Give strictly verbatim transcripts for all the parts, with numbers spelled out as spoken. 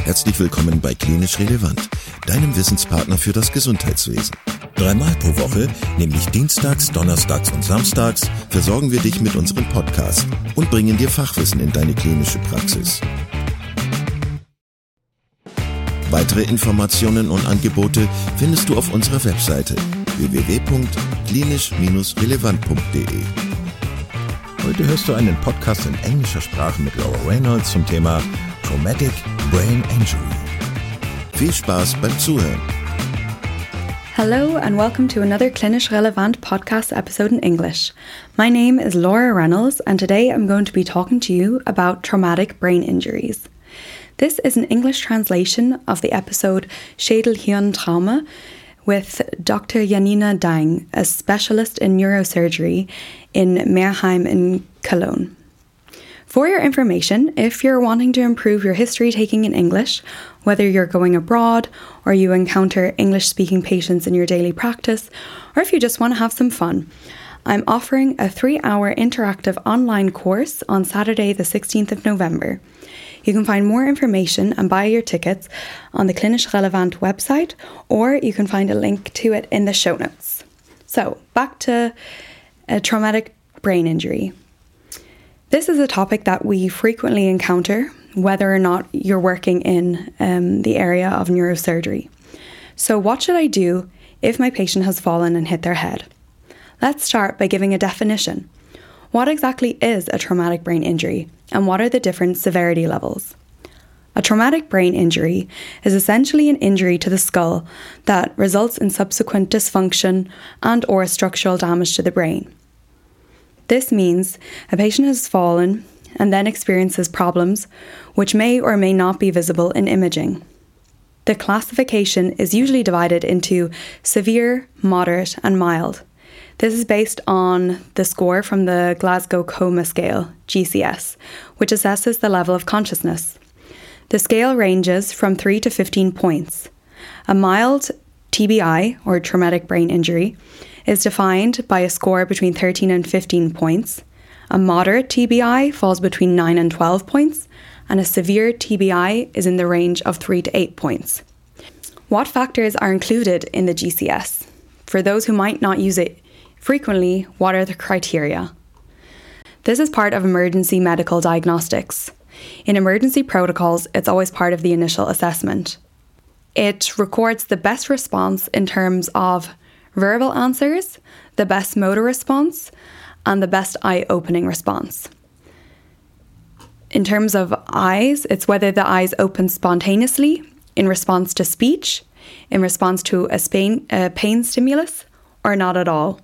Herzlich willkommen bei Klinisch Relevant, deinem Wissenspartner für das Gesundheitswesen. Dreimal pro Woche, nämlich dienstags, donnerstags und samstags, versorgen wir dich mit unserem Podcast und bringen dir Fachwissen in deine klinische Praxis. Weitere Informationen und Angebote findest du auf unserer Webseite w w w punkt klinisch relevant punkt d e. Heute hörst du einen Podcast in englischer Sprache mit Laura Reynolds zum Thema Traumatic Brain Injury. Viel Spaß beim Zuhören. Hello and welcome to another Klinisch Relevant podcast episode in English. My name is Laura Reynolds and today I'm going to be talking to you about traumatic brain injuries. This is an English translation of the episode Schädel-Hirn-Trauma with Doctor Janina Dang, a specialist in neurosurgery in Meerheim in Cologne. For your information, if you're wanting to improve your history taking in English, whether you're going abroad or you encounter English-speaking patients in your daily practice, or if you just want to have some fun, I'm offering a three-hour interactive online course on Saturday the sixteenth of November. You can find more information and buy your tickets on the Klinisch Relevant website, or you can find a link to it in the show notes. So, back to a traumatic brain injury. This is a topic that we frequently encounter, whether or not you're working in um, the area of neurosurgery. So, what should I do if my patient has fallen and hit their head? Let's start by giving a definition. What exactly is a traumatic brain injury, and what are the different severity levels? A traumatic brain injury is essentially an injury to the skull that results in subsequent dysfunction and or structural damage to the brain. This means a patient has fallen and then experiences problems which may or may not be visible in imaging. The classification is usually divided into severe, moderate, and mild. This is based on the score from the Glasgow Coma Scale, G C S, which assesses the level of consciousness. The scale ranges from three to fifteen points. A mild T B I, or traumatic brain injury, is defined by a score between thirteen and fifteen points. A moderate T B I falls between nine and twelve points, and a severe T B I is in the range of three to eight points. What factors are included in the G C S? For those who might not use it frequently, what are the criteria? This is part of emergency medical diagnostics. In emergency protocols, it's always part of the initial assessment. It records the best response in terms of verbal answers, the best motor response, and the best eye-opening response. In terms of eyes, it's whether the eyes open spontaneously, in response to speech, in response to a pain, a pain stimulus, or not at all.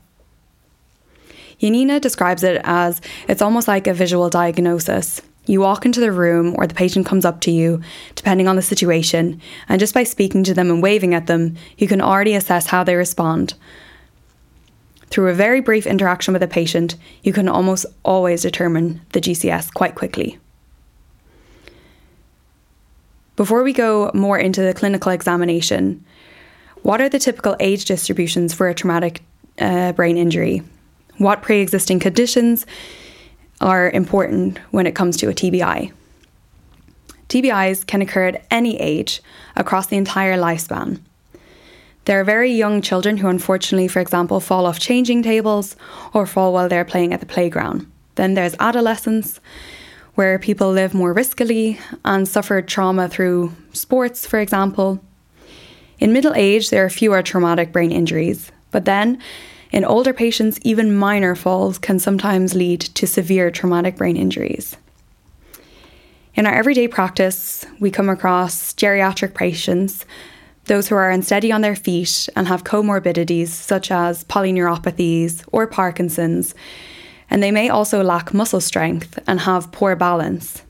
Janina describes it as it's almost like a visual diagnosis. You walk into the room or the patient comes up to you, depending on the situation, and just by speaking to them and waving at them, you can already assess how they respond. Through a very brief interaction with a patient, you can almost always determine the G C S quite quickly. Before we go more into the clinical examination, what are the typical age distributions for a traumatic uh, brain injury? What pre-existing conditions are important when it comes to a T B I? T B Is can occur at any age across the entire lifespan. There are very young children who unfortunately, for example, fall off changing tables or fall while they're playing at the playground. Then there's adolescence, where people live more riskily and suffer trauma through sports, for example. In middle age, there are fewer traumatic brain injuries, but then in older patients, even minor falls can sometimes lead to severe traumatic brain injuries. In our everyday practice, we come across geriatric patients, those who are unsteady on their feet and have comorbidities such as polyneuropathies or Parkinson's, and they may also lack muscle strength and have poor balance.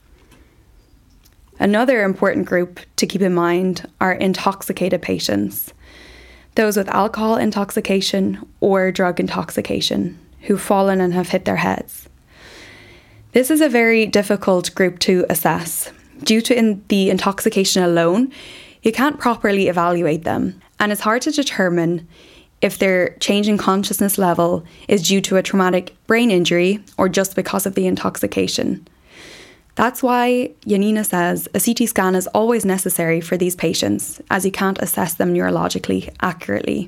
Another important group to keep in mind are intoxicated patients, those with alcohol intoxication or drug intoxication who've fallen and have hit their heads. This is a very difficult group to assess. Due to in the intoxication alone, you can't properly evaluate them, and it's hard to determine if their change in consciousness level is due to a traumatic brain injury or just because of the intoxication. That's why Janina says a C T scan is always necessary for these patients, as you can't assess them neurologically accurately.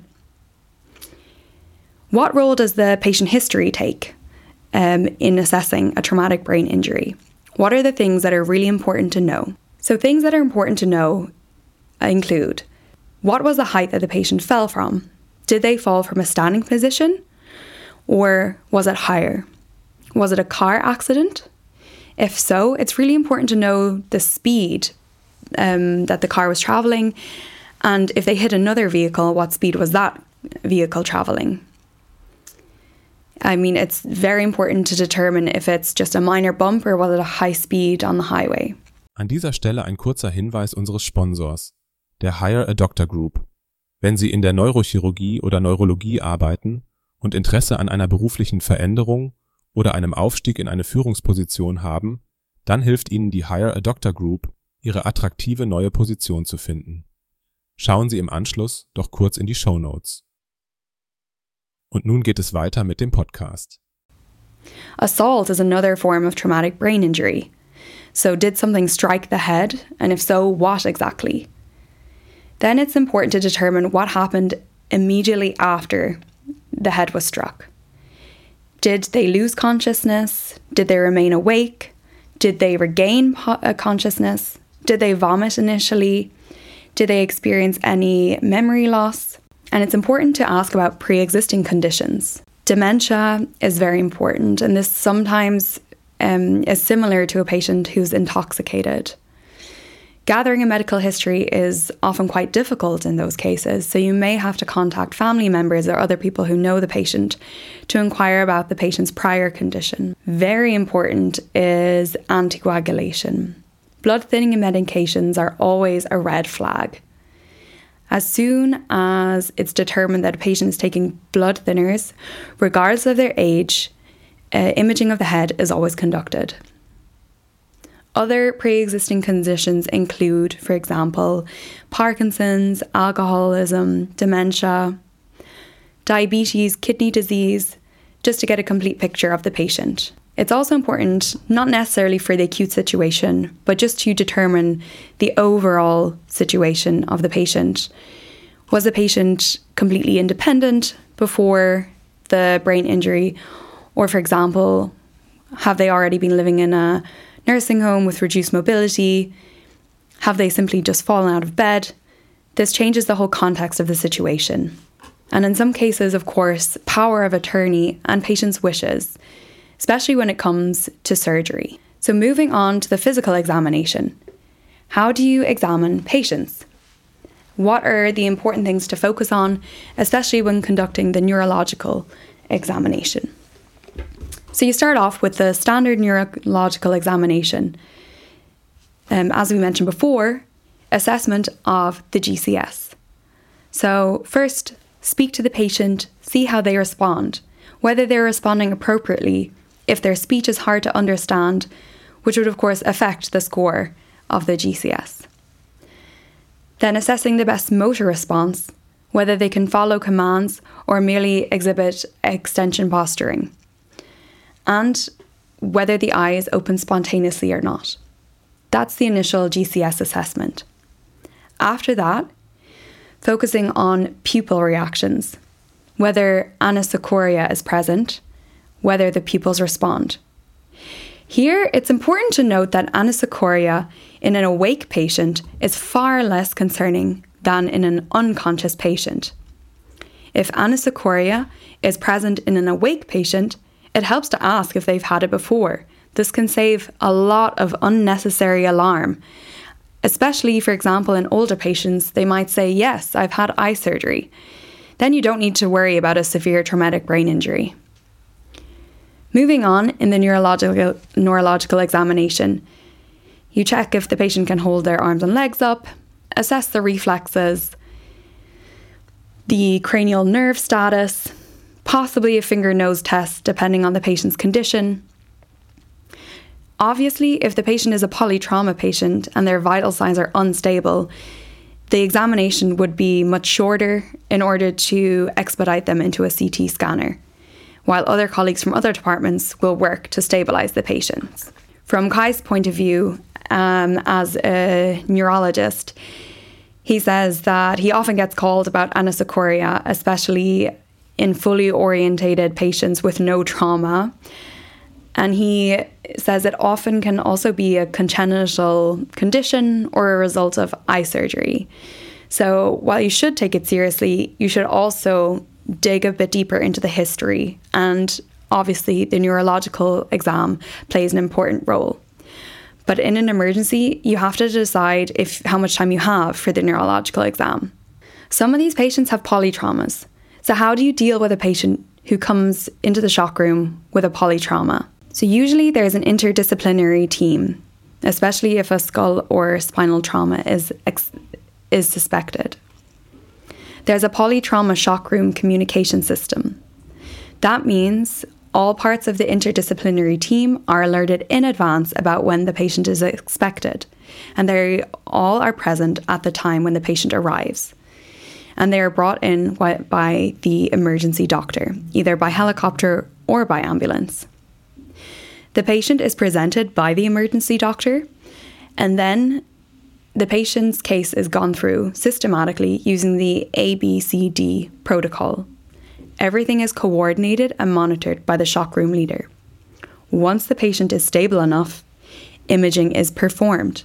What role does the patient history take um, in assessing a traumatic brain injury? What are the things that are really important to know? So things that are important to know include, what was the height that the patient fell from? Did they fall from a standing position? Or was it higher? Was it a car accident? If so, it's really important to know the speed um, that the car was travelling, and if they hit another vehicle, what speed was that vehicle travelling? I mean, it's very important to determine if it's just a minor bump or was it a high speed on the highway. An dieser Stelle ein kurzer Hinweis unseres Sponsors, der Hire a Doctor Group. Wenn Sie in der Neurochirurgie oder Neurologie arbeiten und Interesse an einer beruflichen Veränderung oder einem Aufstieg in eine Führungsposition haben, dann hilft Ihnen die Hire a Doctor Group, Ihre attraktive neue Position zu finden. Schauen Sie im Anschluss doch kurz in die Shownotes. Und nun geht es weiter mit dem Podcast. Assault is another form of traumatic brain injury. So did something strike the head? And if so, what exactly? Then it's important to determine what happened immediately after the head was struck. Did they lose consciousness? Did they remain awake? Did they regain po- uh, consciousness? Did they vomit initially? Did they experience any memory loss? And it's important to ask about pre-existing conditions. Dementia is very important, and this sometimes um, is similar to a patient who's intoxicated. Gathering a medical history is often quite difficult in those cases, so you may have to contact family members or other people who know the patient to inquire about the patient's prior condition. Very important is anticoagulation. Blood thinning medications are always a red flag. As soon as it's determined that a patient is taking blood thinners, regardless of their age, uh, imaging of the head is always conducted. Other pre-existing conditions include, for example, Parkinson's, alcoholism, dementia, diabetes, kidney disease, just to get a complete picture of the patient. It's also important, not necessarily for the acute situation, but just to determine the overall situation of the patient. Was the patient completely independent before the brain injury? Or, for example, have they already been living in a nursing home with reduced mobility? Have they simply just fallen out of bed? This changes the whole context of the situation. And in some cases, of course, power of attorney and patient's wishes, especially when it comes to surgery. So moving on to the physical examination. How do you examine patients? What are the important things to focus on, especially when conducting the neurological examination? So you start off with the standard neurological examination. Um, as we mentioned before, assessment of the G C S. So first, speak to the patient, see how they respond, whether they're responding appropriately, if their speech is hard to understand, which would of course affect the score of the G C S. Then assessing the best motor response, whether they can follow commands or merely exhibit extension posturing, and whether the eye is open spontaneously or not. That's the initial G C S assessment. After that, focusing on pupil reactions, whether anisocoria is present, whether the pupils respond. Here, it's important to note that anisocoria in an awake patient is far less concerning than in an unconscious patient. If anisocoria is present in an awake patient, it helps to ask if they've had it before. This can save a lot of unnecessary alarm. Especially, for example, in older patients, they might say, yes, I've had eye surgery. Then you don't need to worry about a severe traumatic brain injury. Moving on, in the neurological, neurological examination, you check if the patient can hold their arms and legs up, assess the reflexes, the cranial nerve status, possibly a finger-nose test depending on the patient's condition. Obviously, if the patient is a polytrauma patient and their vital signs are unstable, the examination would be much shorter in order to expedite them into a C T scanner, while other colleagues from other departments will work to stabilise the patients. From Kai's point of view, um, as a neurologist, he says that he often gets called about anisocoria, especially in fully orientated patients with no trauma. And he says it often can also be a congenital condition or a result of eye surgery. So while you should take it seriously, you should also dig a bit deeper into the history. And obviously, the neurological exam plays an important role. But in an emergency, you have to decide if how much time you have for the neurological exam. Some of these patients have polytraumas. So how do you deal with a patient who comes into the shock room with a polytrauma? So usually there's an interdisciplinary team, especially if a skull or spinal trauma is ex- is suspected. There's a polytrauma shock room communication system. That means all parts of the interdisciplinary team are alerted in advance about when the patient is expected, and they all are present at the time when the patient arrives. And they are brought in by the emergency doctor, either by helicopter or by ambulance. The patient is presented by the emergency doctor, and then the patient's case is gone through systematically using the A B C D protocol. Everything is coordinated and monitored by the shock room leader. Once the patient is stable enough, imaging is performed.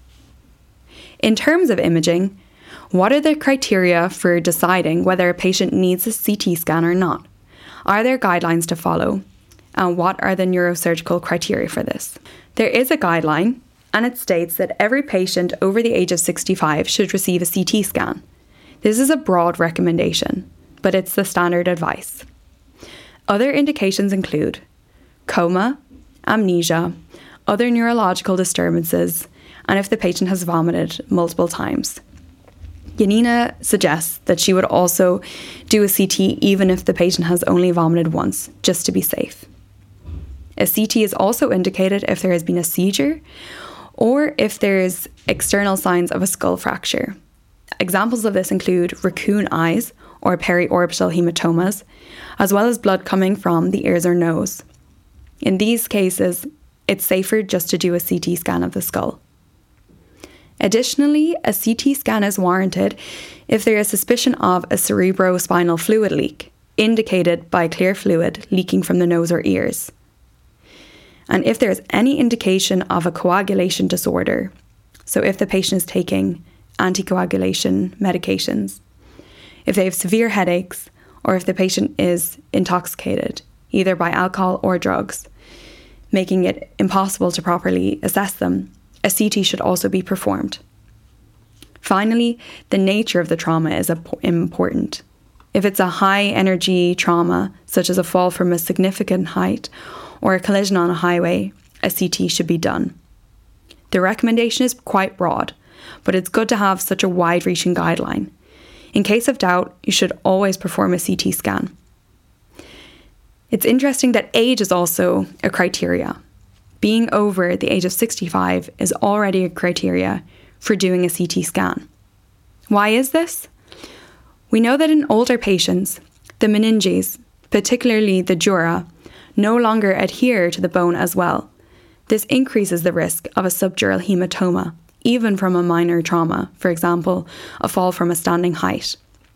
In terms of imaging, what are the criteria for deciding whether a patient needs a C T scan or not? Are there guidelines to follow? And what are the neurosurgical criteria for this? There is a guideline, and it states that every patient over the age of sixty-five should receive a C T scan. This is a broad recommendation, but it's the standard advice. Other indications include coma, amnesia, other neurological disturbances, and if the patient has vomited multiple times. Janina suggests that she would also do a C T even if the patient has only vomited once, just to be safe. A C T is also indicated if there has been a seizure or if there's external signs of a skull fracture. Examples of this include raccoon eyes or periorbital hematomas, as well as blood coming from the ears or nose. In these cases, it's safer just to do a C T scan of the skull. Additionally, a C T scan is warranted if there is suspicion of a cerebrospinal fluid leak, indicated by clear fluid leaking from the nose or ears. And if there is any indication of a coagulation disorder, so if the patient is taking anticoagulation medications, if they have severe headaches, or if the patient is intoxicated, either by alcohol or drugs, making it impossible to properly assess them, a C T should also be performed. Finally, the nature of the trauma is important. If it's a high-energy trauma, such as a fall from a significant height or a collision on a highway, a C T should be done. The recommendation is quite broad, but it's good to have such a wide-reaching guideline. In case of doubt, you should always perform a C T scan. It's interesting that age is also a criteria. Being over the age of sixty-five is already a criteria for doing a C T scan. Why is this? We know that in older patients, the meninges, particularly the dura, no longer adhere to the bone as well. This increases the risk of a subdural hematoma, even from a minor trauma, for example, a fall from a standing height.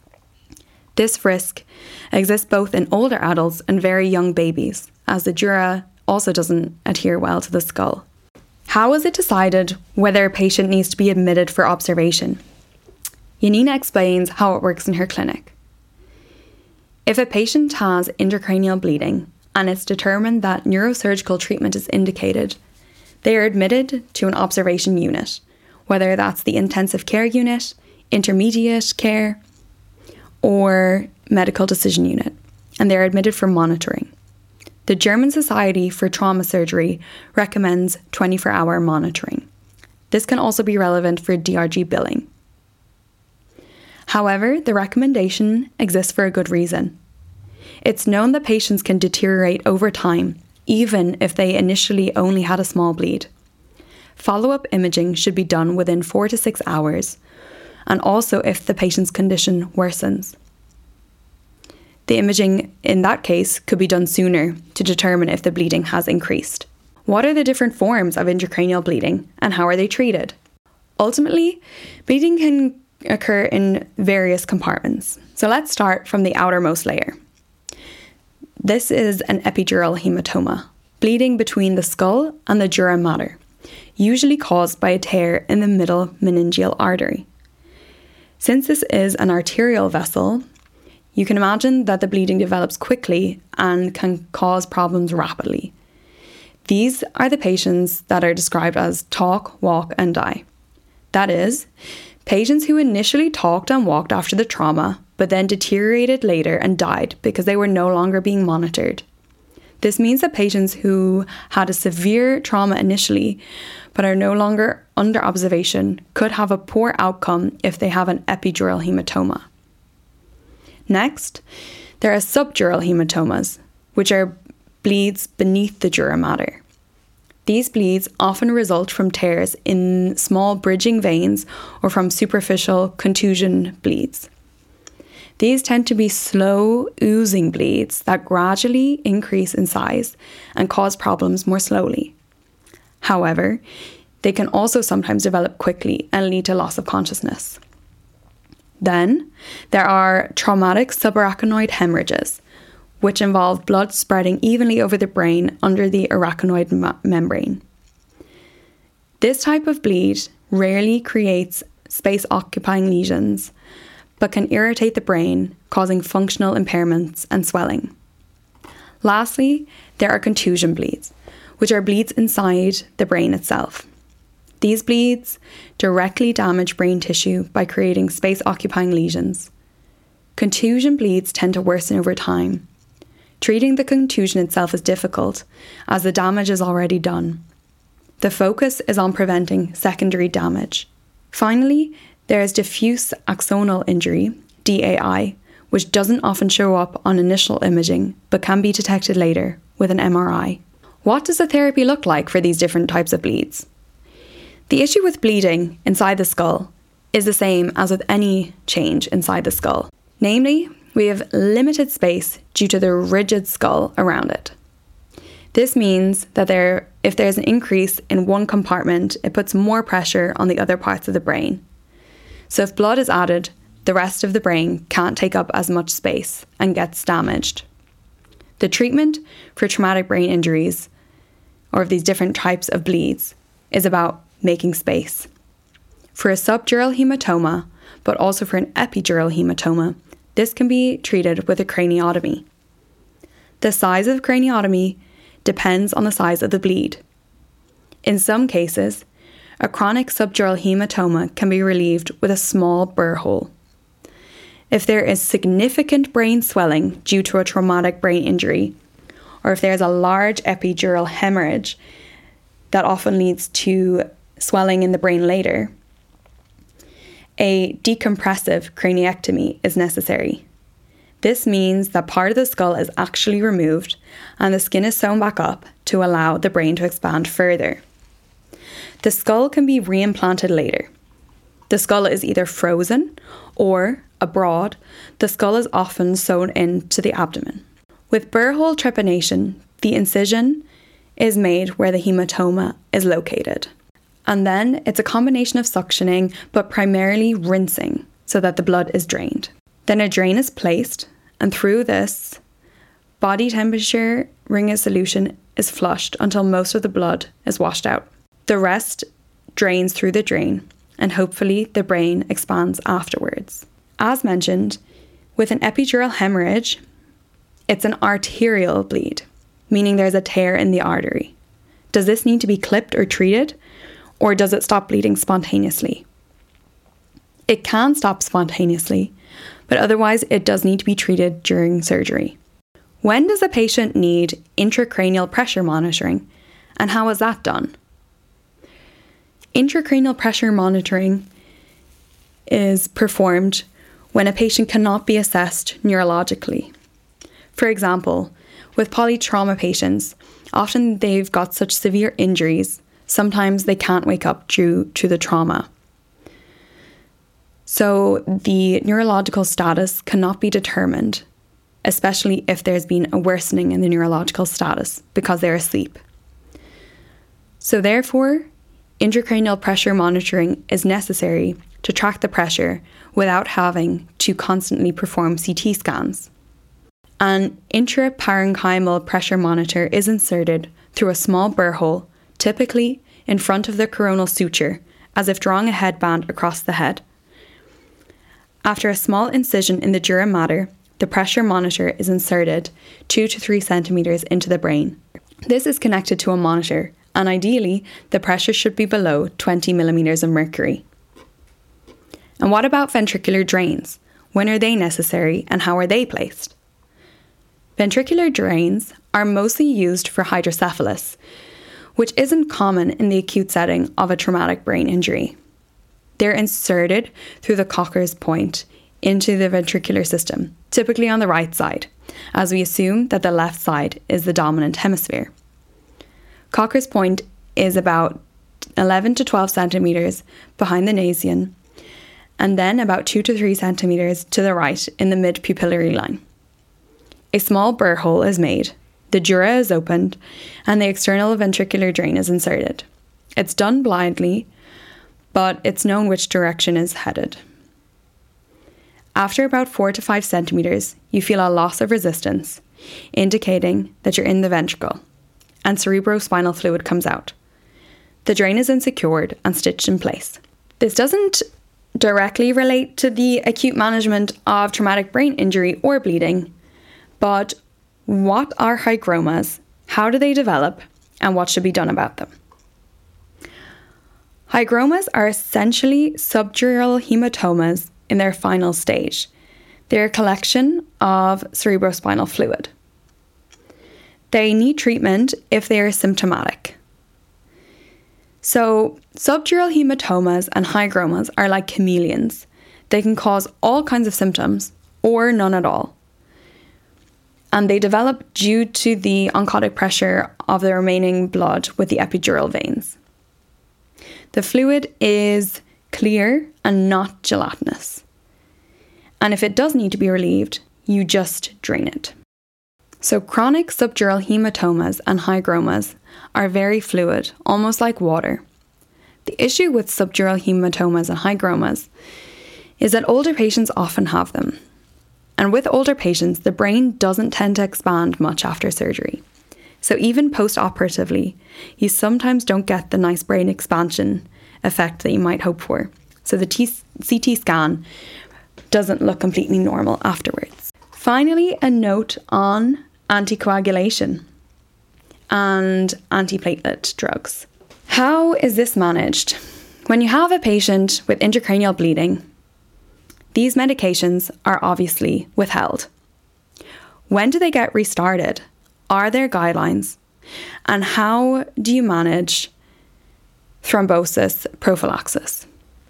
This risk exists both in older adults and very young babies, as the dura also doesn't adhere well to the skull. How is it decided whether a patient needs to be admitted for observation? Janina explains how it works in her clinic. If a patient has intracranial bleeding and it's determined that neurosurgical treatment is indicated, they are admitted to an observation unit, whether that's the intensive care unit, intermediate care, or medical decision unit, and they're admitted for monitoring. The German Society for Trauma Surgery recommends twenty-four hour monitoring. This can also be relevant for D R G billing. However, the recommendation exists for a good reason. It's known that patients can deteriorate over time, even if they initially only had a small bleed. Follow-up imaging should be done within four to six hours, and also if the patient's condition worsens. The imaging in that case could be done sooner to determine if the bleeding has increased. What are the different forms of intracranial bleeding and how are they treated? Ultimately, bleeding can occur in various compartments. So let's start from the outermost layer. This is an epidural hematoma, bleeding between the skull and the dura mater, usually caused by a tear in the middle meningeal artery. Since this is an arterial vessel, you can imagine that the bleeding develops quickly and can cause problems rapidly. These are the patients that are described as talk, walk, and die. That is, patients who initially talked and walked after the trauma, but then deteriorated later and died because they were no longer being monitored. This means that patients who had a severe trauma initially, but are no longer under observation, could have a poor outcome if they have an epidural hematoma. Next, there are subdural hematomas, which are bleeds beneath the dura mater. These bleeds often result from tears in small bridging veins or from superficial contusion bleeds. These tend to be slow, oozing bleeds that gradually increase in size and cause problems more slowly. However, they can also sometimes develop quickly and lead to loss of consciousness. Then, there are traumatic subarachnoid hemorrhages, which involve blood spreading evenly over the brain under the arachnoid ma- membrane. This type of bleed rarely creates space-occupying lesions, but can irritate the brain, causing functional impairments and swelling. Lastly, there are contusion bleeds, which are bleeds inside the brain itself. These bleeds directly damage brain tissue by creating space-occupying lesions. Contusion bleeds tend to worsen over time. Treating the contusion itself is difficult, as the damage is already done. The focus is on preventing secondary damage. Finally, there is diffuse axonal injury, D A I, which doesn't often show up on initial imaging, but can be detected later with an M R I. What does the therapy look like for these different types of bleeds? The issue with bleeding inside the skull is the same as with any change inside the skull. Namely, we have limited space due to the rigid skull around it. This means that there, if there's an increase in one compartment, it puts more pressure on the other parts of the brain. So if blood is added, the rest of the brain can't take up as much space and gets damaged. The treatment for traumatic brain injuries, or of these different types of bleeds, is about making space. For a subdural hematoma, but also for an epidural hematoma, this can be treated with a craniotomy. The size of craniotomy depends on the size of the bleed. In some cases, a chronic subdural hematoma can be relieved with a small burr hole. If there is significant brain swelling due to a traumatic brain injury, or if there is a large epidural hemorrhage that often leads to swelling in the brain later, a decompressive craniectomy is necessary. This means that part of the skull is actually removed and the skin is sewn back up to allow the brain to expand further. The skull can be reimplanted later. The skull is either frozen or, abroad, the skull is often sewn into the abdomen. With burr hole trepanation, the incision is made where the hematoma is located. And then it's a combination of suctioning, but primarily rinsing, so that the blood is drained. Then a drain is placed, and through this, body temperature Ringer's solution is flushed until most of the blood is washed out. The rest drains through the drain, and hopefully the brain expands afterwards. As mentioned, with an epidural hemorrhage, it's an arterial bleed, meaning there's a tear in the artery. Does this need to be clipped or treated? Or does it stop bleeding spontaneously? It can stop spontaneously, but otherwise it does need to be treated during surgery. When does a patient need intracranial pressure monitoring, and how is that done? Intracranial pressure monitoring is performed when a patient cannot be assessed neurologically. For example, with polytrauma patients, often they've got such severe injuries, sometimes they can't wake up due to the trauma. So the neurological status cannot be determined, especially if there's been a worsening in the neurological status because they're asleep. So therefore, intracranial pressure monitoring is necessary to track the pressure without having to constantly perform C T scans. An intraparenchymal pressure monitor is inserted through a small burr hole, typically in front of the coronal suture, as if drawing a headband across the head. After a small incision in the dura mater, the pressure monitor is inserted two to three centimetres into the brain. This is connected to a monitor, and ideally, the pressure should be below twenty millimetres of mercury. And what about ventricular drains? When are they necessary and how are they placed? Ventricular drains are mostly used for hydrocephalus, which isn't common in the acute setting of a traumatic brain injury. They're inserted through the Cocker's point into the ventricular system, typically on the right side, as we assume that the left side is the dominant hemisphere. Cocker's point is about eleven to twelve centimetres behind the nasion, and then about two to three centimetres to the right in the mid-pupillary line. A small burr hole is made, the dura is opened, and the external ventricular drain is inserted. It's done blindly, but it's known which direction is headed. After about four to five centimetres, you feel a loss of resistance, indicating that you're in the ventricle, and cerebrospinal fluid comes out. The drain is unsecured and stitched in place. This doesn't directly relate to the acute management of traumatic brain injury or bleeding, but what are hygromas, how do they develop, and what should be done about them? Hygromas are essentially subdural hematomas in their final stage. They're a collection of cerebrospinal fluid. They need treatment if they are symptomatic. So, subdural hematomas and hygromas are like chameleons. They can cause all kinds of symptoms or none at all. And they develop due to the oncotic pressure of the remaining blood with the epidural veins. The fluid is clear and not gelatinous. And if it does need to be relieved, you just drain it. So chronic subdural hematomas and hygromas are very fluid, almost like water. The issue with subdural hematomas and hygromas is that older patients often have them. And with older patients, the brain doesn't tend to expand much after surgery. So even post-operatively, you sometimes don't get the nice brain expansion effect that you might hope for. So the T- C T scan doesn't look completely normal afterwards. Finally, a note on anticoagulation and antiplatelet drugs. How is this managed? When you have a patient with intracranial bleeding, these medications are obviously withheld. When do they get restarted? Are there guidelines? And how do you manage thrombosis prophylaxis?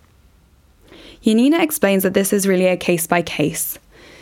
Yanina explains that this is really a case-by-case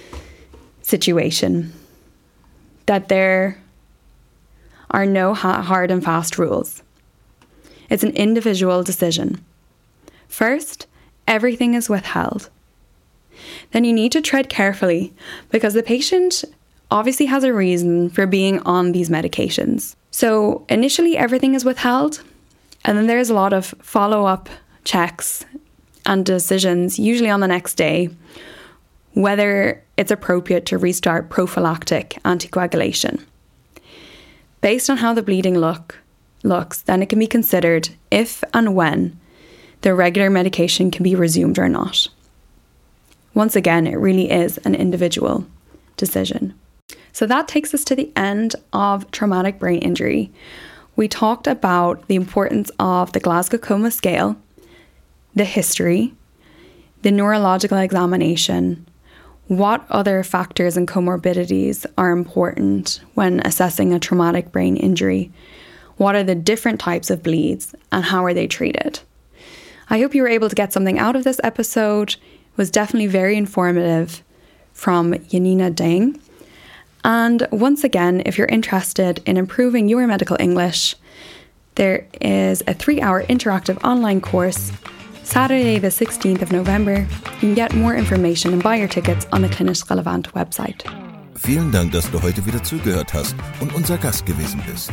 situation, that there are no hard and fast rules. It's an individual decision. First, everything is withheld. Then you need to tread carefully because the patient obviously has a reason for being on these medications. So initially everything is withheld, and then there's a lot of follow-up checks and decisions, usually on the next day, whether it's appropriate to restart prophylactic anticoagulation. Based on how the bleeding look looks, then it can be considered if and when the regular medication can be resumed or not. Once again, it really is an individual decision. So that takes us to the end of traumatic brain injury. We talked about the importance of the Glasgow Coma Scale, the history, the neurological examination, what other factors and comorbidities are important when assessing a traumatic brain injury, what are the different types of bleeds, and how are they treated. I hope you were able to get something out of this episode. It was definitely very informative from Yanina Deng. And once again, if you're interested in improving your medical English, there is a three-hour interactive online course, Saturday the sixteenth of November. You can get more information and buy your tickets on the Klinisch Relevant website. Vielen Dank, dass du heute wieder zugehört hast und unser Gast gewesen bist.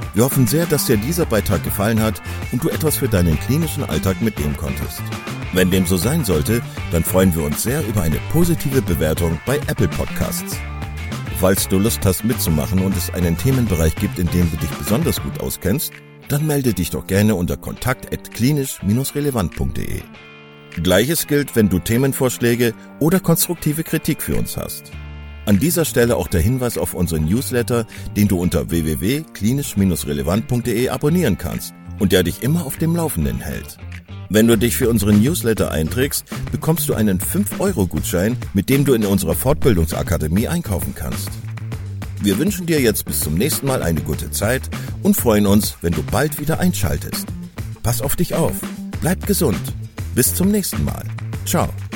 Wir hoffen sehr, dass dir dieser Beitrag gefallen hat und du etwas für deinen klinischen Alltag mitnehmen konntest. Wenn dem so sein sollte, dann freuen wir uns sehr über eine positive Bewertung bei Apple Podcasts. Falls du Lust hast mitzumachen und es einen Themenbereich gibt, in dem du dich besonders gut auskennst, dann melde dich doch gerne unter kontakt at klinisch relevant punkt de. Gleiches gilt, wenn du Themenvorschläge oder konstruktive Kritik für uns hast. An dieser Stelle auch der Hinweis auf unseren Newsletter, den du unter w w w punkt klinisch relevant punkt de abonnieren kannst und der dich immer auf dem Laufenden hält. Wenn du dich für unseren Newsletter einträgst, bekommst du einen fünf Euro Gutschein, mit dem du in unserer Fortbildungsakademie einkaufen kannst. Wir wünschen dir jetzt bis zum nächsten Mal eine gute Zeit und freuen uns, wenn du bald wieder einschaltest. Pass auf dich auf, bleib gesund. Bis zum nächsten Mal. Ciao.